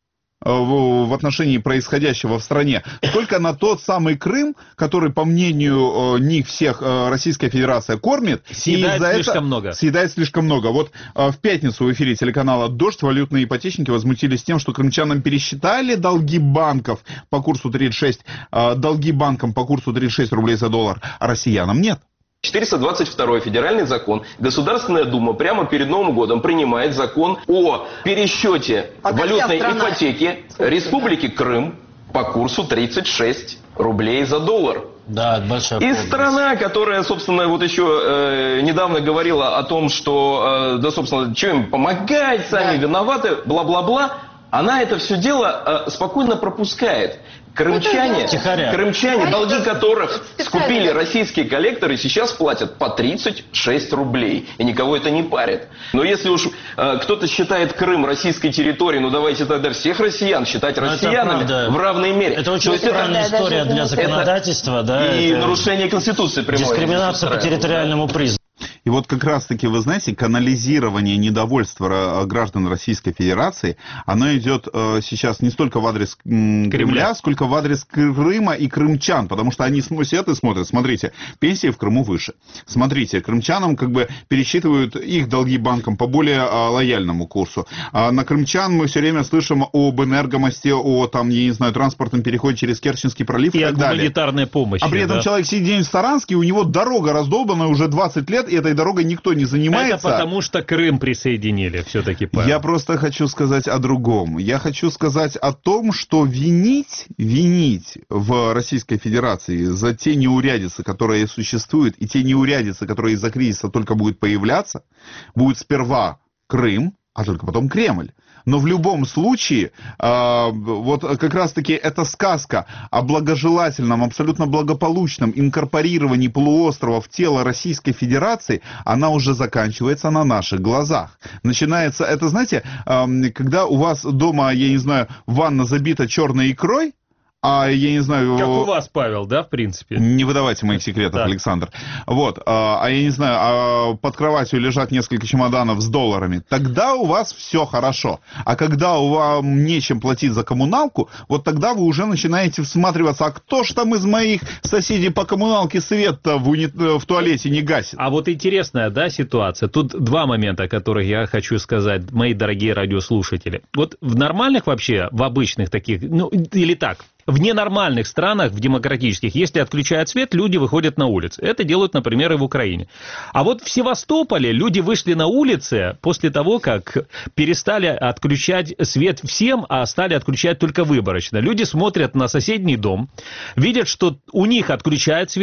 в отношении происходящего в стране, только на тот самый Крым, который, по мнению них всех, Российская Федерация кормит. Съедает и слишком это много. Съедает слишком много. Вот в пятницу в эфире телеканала «Дождь» валютные ипотечники возмутились тем, что крымчанам пересчитали долги банков по курсу тридцать шесть, долги банкам по курсу тридцать шесть рублей за доллар, а россиянам нет. четыреста двадцать второй федеральный закон. Государственная Дума прямо перед Новым годом принимает закон о пересчете валютной ипотеки Республики Крым по курсу тридцать шесть рублей за доллар. Да, большая И помощь. страна, которая, собственно, вот еще э, недавно говорила о том, что, э, да, собственно, что им помогать, сами да. виноваты, бла-бла-бла, она это все дело э, спокойно пропускает. Крымчане, крымчане, долги которых скупили российские коллекторы, сейчас платят по тридцать шесть рублей. И никого это не парит. Но если уж э, кто-то считает Крым российской территорией, ну давайте тогда всех россиян считать Но россиянами в равной мере. Это очень странная это, история да, для законодательства. Это, да, и это нарушение Конституции прямое. Дискриминация по территориальному признаку. И вот как раз-таки, вы знаете, канализирование недовольства граждан Российской Федерации, оно идет э, сейчас не столько в адрес м, Кремля, Кремля, сколько в адрес Крыма и крымчан, потому что они сидят и смотрят, смотрите, пенсии в Крыму выше. Смотрите, крымчанам как бы пересчитывают их долги банкам по более э, лояльному курсу. А на крымчан мы все время слышим об энергомосте, о, там, я не знаю, транспортном переходе через Керченский пролив и, и так далее. И гуманитарной помощи. А при этом да? человек сидит где-нибудь в Саранске, у него дорога раздолбанная уже двадцать лет, и этой дорогой никто не занимается. Это потому что Крым присоединили все-таки, Павел. Я просто хочу сказать о другом. Я хочу сказать о том, что винить, винить в Российской Федерации за те неурядицы, которые существуют, и те неурядицы, которые из-за кризиса только будут появляться, будет сперва Крым, а только потом Кремль. Но в любом случае, э, вот как раз-таки эта сказка о благожелательном, абсолютно благополучном инкорпорировании полуострова в тело Российской Федерации, она уже заканчивается на наших глазах. Начинается, это знаете, э, когда у вас дома, я не знаю, ванна забита черной икрой, а я не знаю... Как у вас, Павел, да, в принципе? Не выдавайте моих секретов, да. Александр. Вот, а, а я не знаю, а под кроватью лежат несколько чемоданов с долларами, тогда у вас все хорошо. А когда у вас нечем платить за коммуналку, вот тогда вы уже начинаете всматриваться, а кто ж там из моих соседей по коммуналке свет-то в, уни... в туалете не гасит? А вот интересная, да, ситуация. Тут два момента, о которых я хочу сказать, мои дорогие радиослушатели. Вот в нормальных вообще, в обычных таких, ну, или так, в ненормальных странах, в демократических, если отключают свет, люди выходят на улицы. Это делают, например, и в Украине. А вот в Севастополе люди вышли на улицы после того, как перестали отключать свет всем, а стали отключать только выборочно. Люди смотрят на соседний дом, видят, что у них отключают свет,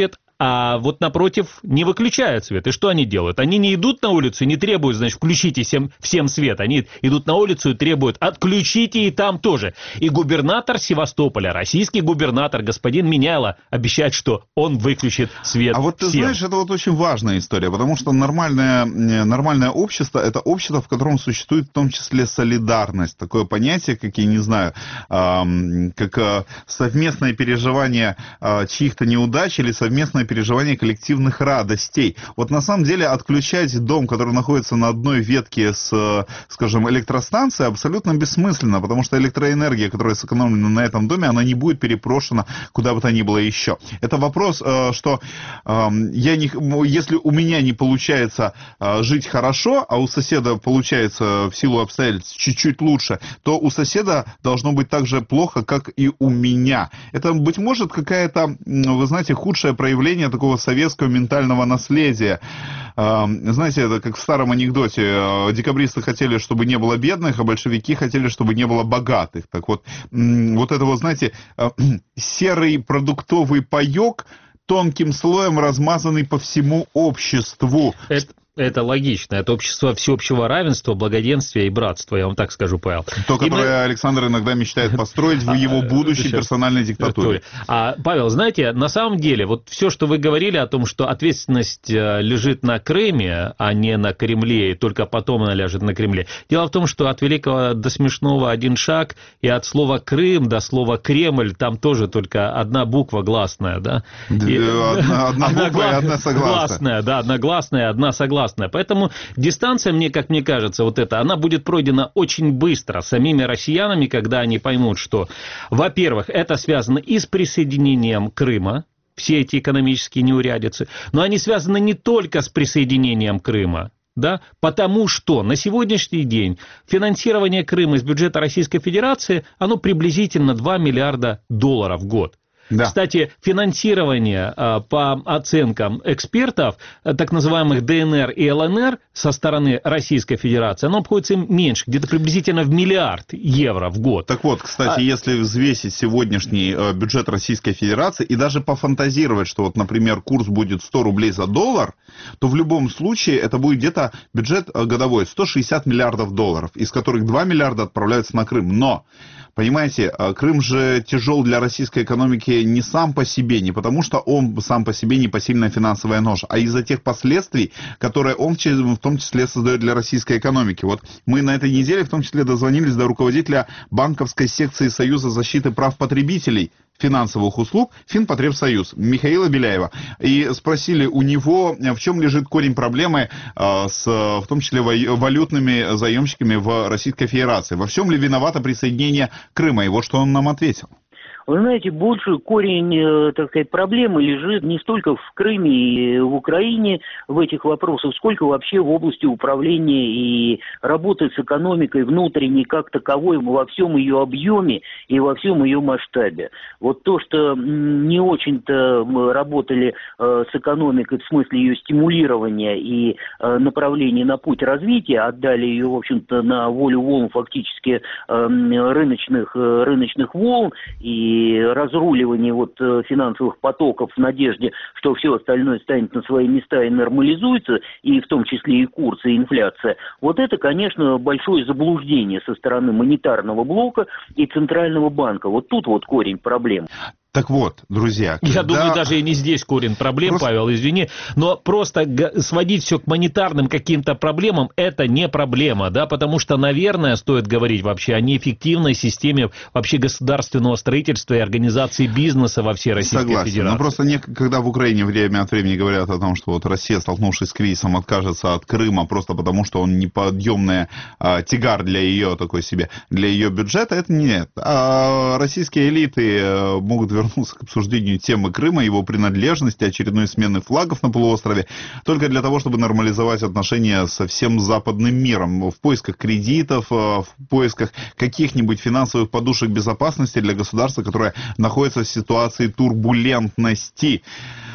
а вот напротив не выключают свет. И что они делают? Они не идут на улицу и не требуют, значит, включите всем, всем свет. Они идут на улицу и требуют, отключите и там тоже. И губернатор Севастополя, российский губернатор, господин Меняйло, обещает, что он выключит свет. А вот ты всем. знаешь, это вот очень важная история, потому что нормальное, нормальное общество, это общество, в котором существует в том числе солидарность. Такое понятие, как, я не знаю, эм, как э, совместное переживание э, чьих-то неудач или совместное переживание коллективных радостей. Вот на самом деле отключать дом, который находится на одной ветке с, скажем, электростанцией, абсолютно бессмысленно, потому что электроэнергия, которая сэкономлена на этом доме, она не будет переброшена куда бы то ни было еще. Это вопрос, э, что э, я не, если у меня не получается э, жить хорошо, а у соседа получается в силу обстоятельств чуть-чуть лучше, то у соседа должно быть так же плохо, как и у меня. Это, быть может, какая-то, вы знаете, худшее проявление такого советского ментального наследия. Э, знаете, это как в старом анекдоте. Э, декабристы хотели, чтобы не было бедных, а большевики хотели, чтобы не было богатых. Так вот, э, вот это вот, знаете, э, серый продуктовый паёк, тонким слоем размазанный по всему обществу. Это, это логично. Это общество всеобщего равенства, благоденствия и братства, я вам так скажу, Павел. То, и которое мы... Александр иногда мечтает построить в его будущей персональной диктатуре. А, Павел, знаете, на самом деле, вот все, что вы говорили о том, что ответственность лежит на Крыме, а не на Кремле, и только потом она ляжет на Кремле. Дело в том, что от великого до смешного один шаг, и от слова Крым до слова Кремль, там тоже только одна буква гласная, да? И... Одна, одна буква одна и одна согласная. Гласная, да, одна гласная, одна согласная. Поэтому дистанция, мне, как мне кажется, вот эта, она будет пройдена очень быстро самими россиянами, когда они поймут, что, во-первых, это связано и с присоединением Крыма, все эти экономические неурядицы, но они связаны не только с присоединением Крыма, да, потому что на сегодняшний день финансирование Крыма из бюджета Российской Федерации, оно приблизительно два миллиарда долларов в год. Да. Кстати, финансирование по оценкам экспертов, так называемых ДНР и ЛНР со стороны Российской Федерации, оно обходится им меньше, где-то приблизительно в миллиард евро в год. Так вот, кстати, а... если взвесить сегодняшний бюджет Российской Федерации и даже пофантазировать, что вот, например, курс будет сто рублей за доллар, то в любом случае это будет где-то бюджет годовой сто шестьдесят миллиардов долларов, из которых два миллиарда отправляются на Крым. Но... Понимаете, Крым же тяжел для российской экономики не сам по себе, не потому что он сам по себе непосильная финансовая нож, а из-за тех последствий, которые он в том числе создает для российской экономики. Вот мы на этой неделе в том числе дозвонились до руководителя банковской секции Союза защиты прав потребителей финансовых услуг Финпотребсоюз Михаила Беляева и спросили у него, в чем лежит корень проблемы э, с, в том числе, валютными заемщиками в Российской Федерации. Во всем ли виновато присоединение Крыма? И вот что он нам ответил. Вы знаете, больше корень, так сказать, проблемы лежит не столько в Крыме и в Украине в этих вопросах, сколько вообще в области управления и работы с экономикой внутренней как таковой во всем ее объеме и во всем ее масштабе. Вот то, что не очень-то мы работали с экономикой в смысле ее стимулирования и направления на путь развития, отдали ее, в общем-то, на волю волн фактически рыночных, рыночных волн и и разруливание вот финансовых потоков в надежде, что все остальное станет на свои места и нормализуется, и в том числе и курс, и инфляция, вот это, конечно, большое заблуждение со стороны монетарного блока и Центрального банка. Вот тут вот корень проблем. Так вот, друзья... Я когда... думаю, даже и не здесь корень проблем, просто... Павел, извини, но просто сводить все к монетарным каким-то проблемам, это не проблема, да, потому что, наверное, стоит говорить вообще о неэффективной системе вообще государственного строительства и организации бизнеса во всей Российской Согласен. Федерации. Но просто не, когда в Украине время от времени говорят о том, что вот Россия, столкнувшись с кризисом, откажется от Крыма просто потому, что он неподъемный а, тягар для ее, такой себе, для ее бюджета, это нет. А российские элиты а, могут вернуться вернулся к обсуждению темы Крыма, его принадлежности, очередной смены флагов на полуострове, только для того, чтобы нормализовать отношения со всем западным миром, в поисках кредитов, в поисках каких-нибудь финансовых подушек безопасности для государства, которое находится в ситуации турбулентности.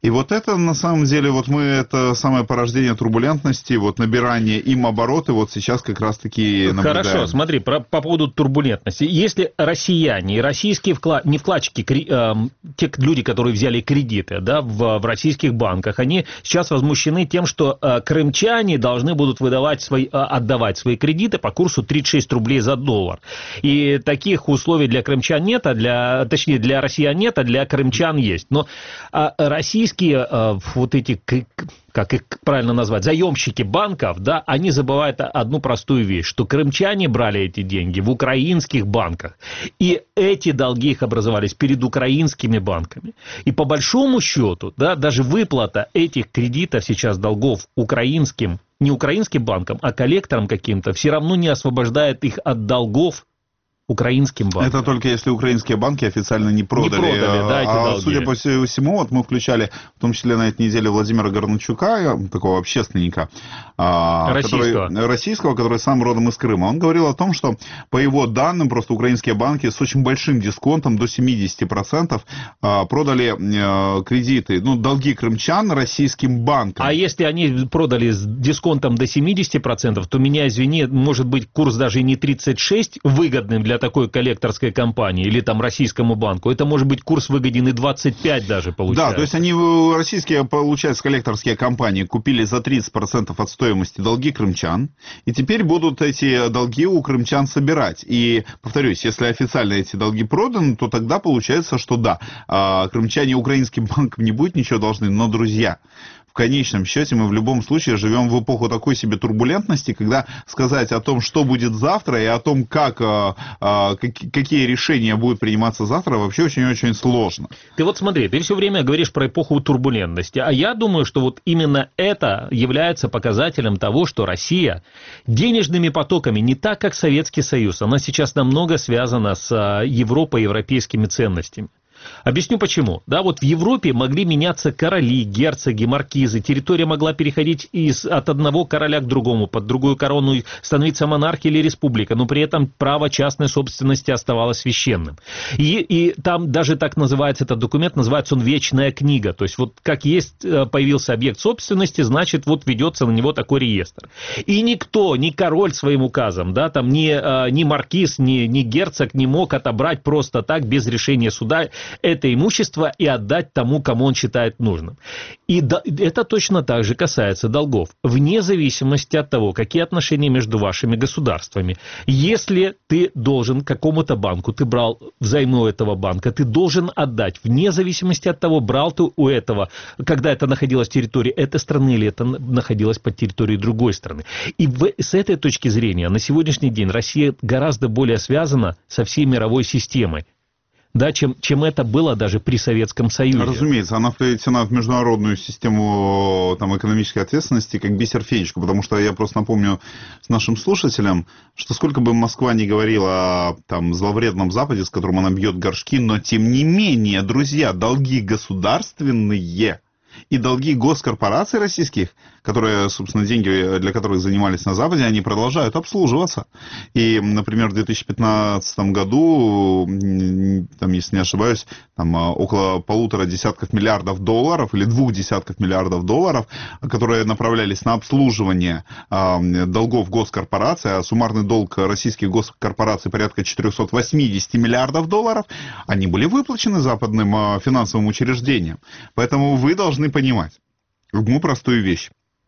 И вот это, на самом деле, вот мы, это самое порождение турбулентности, вот набирание им обороты, вот сейчас как раз-таки наблюдаем. Хорошо, смотри, про, по поводу турбулентности. Если россияне и российские вклад, не вкладчики, э, те люди, которые взяли кредиты, да, в, в российских банках, они сейчас возмущены тем, что э, крымчане должны будут выдавать свои, э, отдавать свои кредиты по курсу тридцать шесть рублей за доллар. И таких условий для крымчан нет, а для, точнее, для россиян нет, а для крымчан есть. Но э, российские вот эти, как их правильно назвать, заемщики банков, да, они забывают одну простую вещь, что крымчане брали эти деньги в украинских банках, и эти долги их образовались перед украинскими банками. И по большому счету, да, даже выплата этих кредитов сейчас долгов украинским, не украинским банкам, а коллекторам каким-то, все равно не освобождает их от долгов украинским банкам. Это только если украинские банки официально не продали. Не продали, да, эти а, долги. Судя по всему, вот мы включали, в том числе на этой неделе, Владимира Горначука, такого общественника, российского. Который, российского, который сам родом из Крыма. Он говорил о том, что по его данным, просто украинские банки с очень большим дисконтом, до семьдесят процентов, продали кредиты, ну, долги крымчан российским банкам. А если они продали с дисконтом до семьдесят процентов, то меня, извини, может быть, курс даже не тридцать шесть выгодным для такой коллекторской компании или там российскому банку, это может быть курс выгоден и двадцать пять даже получается. Да, то есть они, российские, получается, коллекторские компании купили за тридцать процентов от стоимости долги крымчан, и теперь будут эти долги у крымчан собирать. И, повторюсь, если официально эти долги проданы, то тогда получается, что да, крымчане украинским банкам не будут ничего должны, но, друзья, в конечном счете мы в любом случае живем в эпоху такой себе турбулентности, когда сказать о том, что будет завтра, и о том, как, а, а, как, какие решения будут приниматься завтра, вообще очень-очень сложно. Ты вот смотри, ты все время говоришь про эпоху турбулентности, а я думаю, что вот именно это является показателем того, что Россия денежными потоками не так, как Советский Союз, она сейчас намного связана с Европой, европейскими ценностями. Объясню почему. Да, вот в Европе могли меняться короли, герцоги, маркизы, территория могла переходить из, от одного короля к другому, под другую корону становиться монархия или республика, но при этом право частной собственности оставалось священным. И, и там даже так называется этот документ, называется он «Вечная книга». То есть вот как есть появился объект собственности, значит вот ведется на него такой реестр. И никто, ни король своим указом, да, там ни, ни маркиз, ни, ни герцог не мог отобрать просто так без решения суда это имущество и отдать тому, кому он считает нужным. И да, это точно так же касается долгов. Вне зависимости от того, какие отношения между вашими государствами. Если ты должен какому-то банку, ты брал взаймы у этого банка, ты должен отдать, вне зависимости от того, брал ты у этого, когда это находилось в территории этой страны или это находилось под территорией другой страны. И в, с этой точки зрения на сегодняшний день Россия гораздо более связана со всей мировой системой. Да, чем, чем это было даже при Советском Союзе. Разумеется, она вплетена в международную систему там, экономической ответственности как бисер феечку, потому что я просто напомню с нашим слушателям, что сколько бы Москва ни говорила о там, зловредном Западе, с которым она бьет горшки, но тем не менее, друзья, долги государственные и долги госкорпораций российских, которые, собственно, деньги для которых занимались на Западе, они продолжают обслуживаться. И, например, в две тысячи пятнадцатом году, там, если не ошибаюсь, там, около полутора десятков миллиардов долларов или двух десятков миллиардов долларов, которые направлялись на обслуживание э, долгов госкорпораций, а суммарный долг российских госкорпораций порядка четыреста восемьдесят миллиардов долларов, они были выплачены западным э, финансовым учреждениям. Поэтому вы должны понимать одну простую вещь.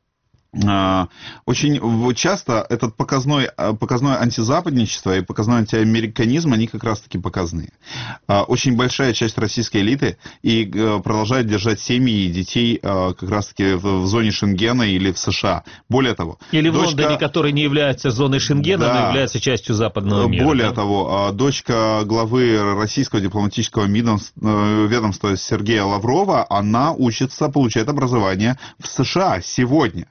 Очень часто этот показной, показное антизападничество и показной антиамериканизм, они как раз-таки показные. Очень большая часть российской элиты и продолжает держать семьи и детей как раз-таки в зоне Шенгена или в США. Более того... Или в дочка... Лондоне, который не является зоной Шенгена, да, но является частью западного мира. Более да? того, дочка главы российского дипломатического ведомства Сергея Лаврова, она учится, получает образование в США сегодня.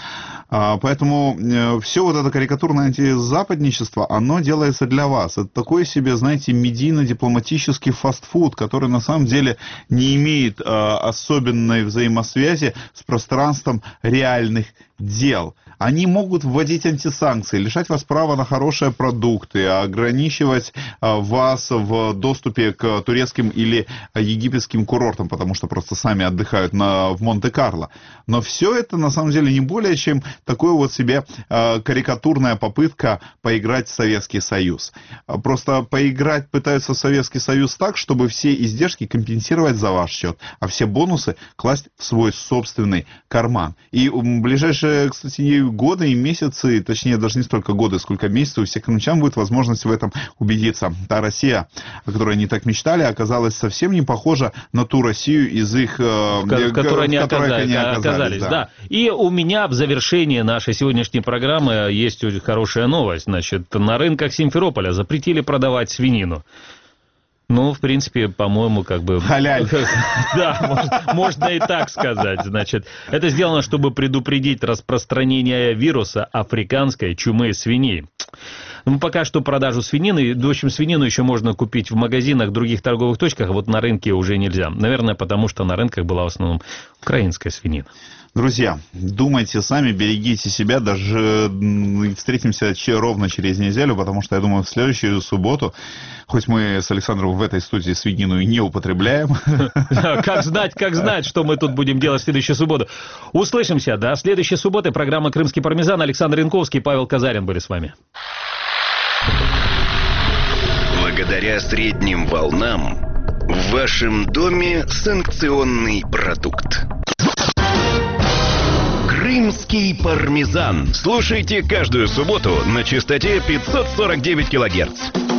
Поэтому все вот это карикатурное антизападничество, оно делается для вас. Это такой себе, знаете, медийно-дипломатический фастфуд, который на самом деле не имеет особенной взаимосвязи с пространством реальных дел. Они могут вводить антисанкции, лишать вас права на хорошие продукты, ограничивать вас в доступе к турецким или египетским курортам, потому что просто сами отдыхают на, в Монте-Карло. Но все это на самом деле не более чем такое вот себе карикатурная попытка поиграть в Советский Союз. Просто поиграть пытаются в Советский Союз так, чтобы все издержки компенсировать за ваш счет, а все бонусы класть в свой собственный карман. И в ближайшие, кстати, годы и месяцы, точнее, даже не столько годы, сколько месяцев, у всех крымчан будет возможность в этом убедиться. Та Россия, о которой они так мечтали, оказалась совсем не похожа на ту Россию из их... В, в которой они, оказались, они оказались. оказались да. Да. И у меня в завершении нашей сегодняшней программы есть очень хорошая новость. Значит, на рынках Симферополя запретили продавать свинину. Ну, в принципе, по-моему, как бы... Халяль. Да, можно и так сказать. Значит, это сделано, чтобы предупредить распространение вируса африканской чумы свиней. Ну, пока что продажу свинины, в общем, свинину еще можно купить в магазинах, в других торговых точках, а вот на рынке уже нельзя. Наверное, потому что на рынках была в основном украинская свинина. Друзья, думайте сами, берегите себя, даже встретимся ровно через неделю, потому что, я думаю, в следующую субботу, хоть мы с Александром в этой студии свинину и не употребляем. Как знать, как знать, что мы тут будем делать в следующую субботу. Услышимся, до следующей субботы. Программа «Крымский пармезан». Александр Янковский и Павел Казарин были с вами. Благодаря средним волнам в вашем доме санкционный продукт. Крымский пармезан. Слушайте каждую субботу на частоте пятьсот сорок девять килогерц.